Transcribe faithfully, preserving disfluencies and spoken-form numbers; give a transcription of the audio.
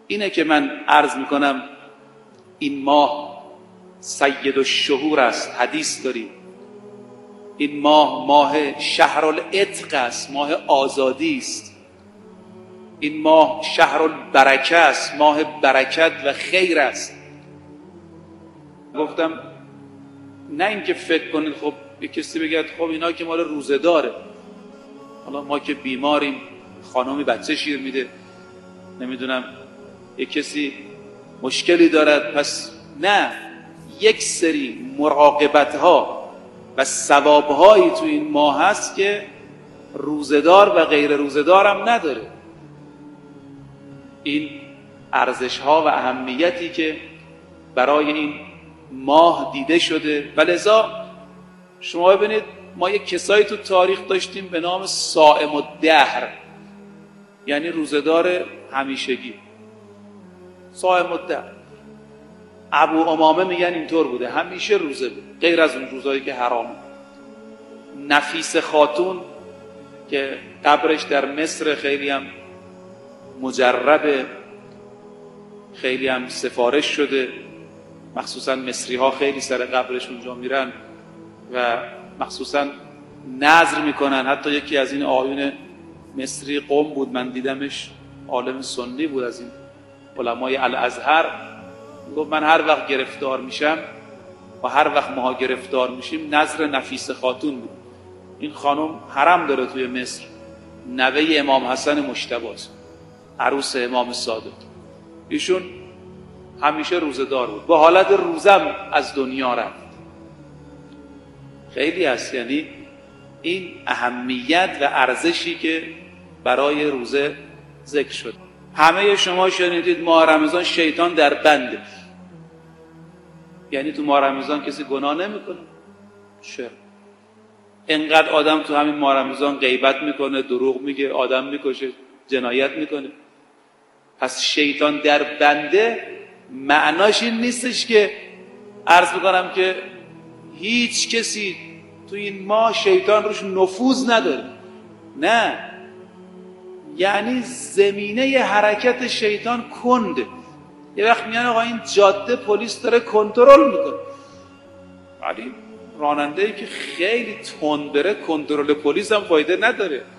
اینه که من عرض میکنم این ماه سید الشهور است. حدیث داریم این ماه ماه شهرالعتق است، ماه آزادی است. این ماه شهرالبرکه است، ماه برکت و خیر است. گفتم نه اینکه فکر کنید خب یک کسی بگه خب اینا که مال روزه داره، حالا ما که بیماریم، خانمی بچه شیر میده، نمیدونم یک کسی مشکلی دارد، پس نه، یک سری مراقبت ها و ثواب هایی تو این ماه هست که روزدار و غیر روزدار هم نداره. این ارزش ها و اهمیتی که برای این ماه دیده شده. و لذا شما ببینید ما یک کسایی تو تاریخ داشتیم به نام صائم الدهر، یعنی روزدار همیشگی. صائم الدهر ابو امامه میگن اینطور بوده، همیشه روزه بود غیر از اون روزایی که حرامه. نفیس خاتون که قبرش در مصر خیلی هم مجربه، خیلی هم سفارش شده، مخصوصا مصری ها خیلی سر قبرش اونجا میرن و مخصوصا نذر میکنن. حتی یکی از این آیون مصری قم بود، من دیدمش، عالم سنی بود از این علمای الازهر، گفت من هر وقت گرفتار میشم و هر وقت ماها گرفتار میشیم نذر نفیس خاتون بود. این خانم حرم داره توی مصر، نوه امام حسن مجتبی است، عروس امام صادق. ایشون همیشه روزدار بود، با حالت روزم از دنیا رفت. خیلی هست، یعنی این اهمیت و ارزشی که برای روزه ذکر شد. همه شما شنیدید ماه رمضان شیطان در بنده، یعنی تو ماه رمضان کسی گناه نمیکنه. چرا؟ انقدر آدم تو همین ماه رمضان غیبت میکنه، دروغ میگه، آدم میکشه، جنایت میکنه. پس شیطان در بنده معناش این نیستش که عرض میکنم که هیچ کسی تو این ماه شیطان روش نفوذ نداره، نه، یعنی زمینه حرکت شیطان کنده. یه وقت میگن آقا این جاده پلیس داره کنترل میکنه، ولی راننده‌ای که خیلی تند بره کنترل پلیس هم فایده نداره.